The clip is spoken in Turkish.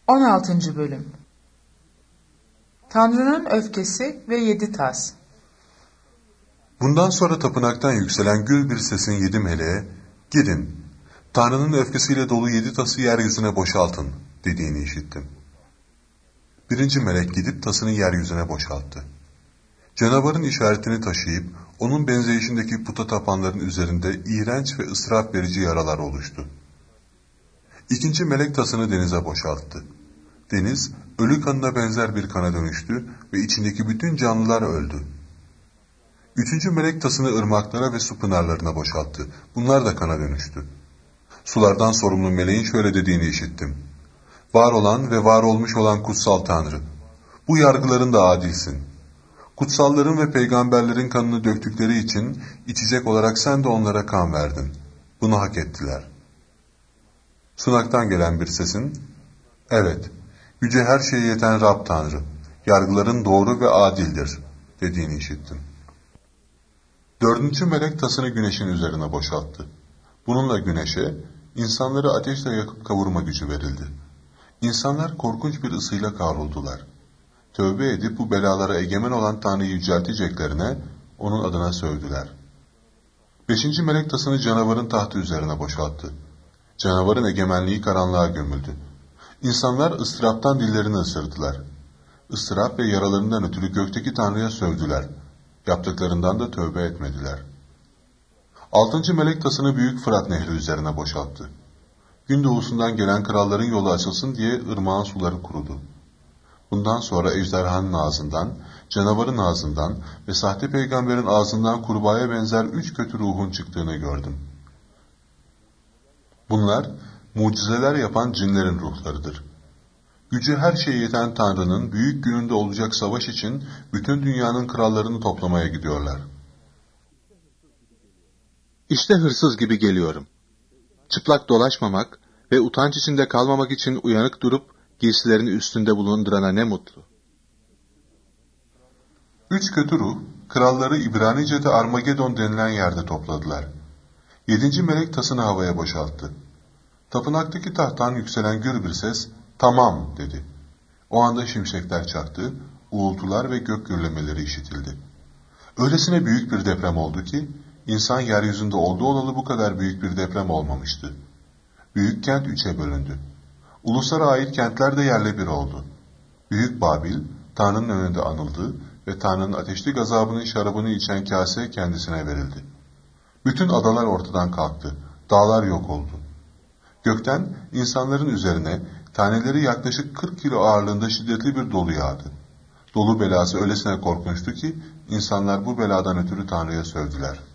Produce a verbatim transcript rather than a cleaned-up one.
on altıncı. Bölüm Tanrı'nın öfkesi ve yedi tas. Bundan sonra tapınaktan yükselen gür bir sesin yedi meleğe, "Gidin, Tanrı'nın öfkesiyle dolu yedi tası yeryüzüne boşaltın," dediğini işittim. Birinci melek gidip tasını yeryüzüne boşalttı. Canavarın işaretini taşıyıp, onun benzeyişindeki puta tapanların üzerinde iğrenç ve ıstırap verici yaralar oluştu. İkinci melek tasını denize boşalttı. Deniz, ölü kanına benzer bir kana dönüştü ve içindeki bütün canlılar öldü. Üçüncü melek tasını ırmaklara ve su pınarlarına boşalttı. Bunlar da kana dönüştü. Sulardan sorumlu meleğin şöyle dediğini işittim: "Var olan ve var olmuş olan kutsal Tanrı, bu yargıların da adilsin. Kutsalların ve peygamberlerin kanını döktükleri için içecek olarak sen de onlara kan verdin. Bunu hak ettiler." Sunaktan gelen bir sesin, "Evet, yüce her şeye yeten Rab Tanrı, yargıların doğru ve adildir," dediğini işittim. Dördüncü melek tasını güneşin üzerine boşalttı. Bununla güneşe, insanları ateşle yakıp kavurma gücü verildi. İnsanlar korkunç bir ısıyla kavruldular. Tövbe edip bu belalara egemen olan Tanrı'yı yücelteceklerine, onun adına sövdüler. Beşinci melek tasını canavarın tahtı üzerine boşalttı. Canavarın egemenliği karanlığa gömüldü. İnsanlar ıstıraptan dillerini ısırdılar. Istırap ve yaralarından ötürü gökteki Tanrı'ya sövdüler. Yaptıklarından da tövbe etmediler. Altıncı melek tasını büyük Fırat Nehri üzerine boşalttı. Gündoğusundan gelen kralların yolu açılsın diye ırmağın suları kurudu. Bundan sonra ejderhanın ağzından, canavarın ağzından ve sahte peygamberin ağzından kurbağaya benzer üç kötü ruhun çıktığını gördüm. Bunlar, mucizeler yapan cinlerin ruhlarıdır. Gücü her şeye yeten Tanrı'nın büyük gününde olacak savaş için bütün dünyanın krallarını toplamaya gidiyorlar. İşte hırsız gibi geliyorum. Çıplak dolaşmamak ve utanç içinde kalmamak için uyanık durup giysilerini üstünde bulundurana ne mutlu. Üç kötü ruh, kralları İbranice'de Armagedon denilen yerde topladılar. Yedinci melek tasını havaya boşalttı. Tapınaktaki tahttan yükselen gür bir ses, "Tamam," dedi. O anda şimşekler çaktı, uğultular ve gök gürlemeleri işitildi. Öylesine büyük bir deprem oldu ki, insan yeryüzünde olduğu olalı bu kadar büyük bir deprem olmamıştı. Büyük kent üçe bölündü. Uluslara ait kentler de yerle bir oldu. Büyük Babil, Tanrı'nın önünde anıldı ve Tanrı'nın ateşli gazabının şarabını içen kase kendisine verildi. Bütün adalar ortadan kalktı, dağlar yok oldu. Gökten insanların üzerine taneleri yaklaşık kırk kilo ağırlığında şiddetli bir dolu yağdı. Dolu belası öylesine korkunçtu ki insanlar bu beladan ötürü Tanrı'ya sövdüler.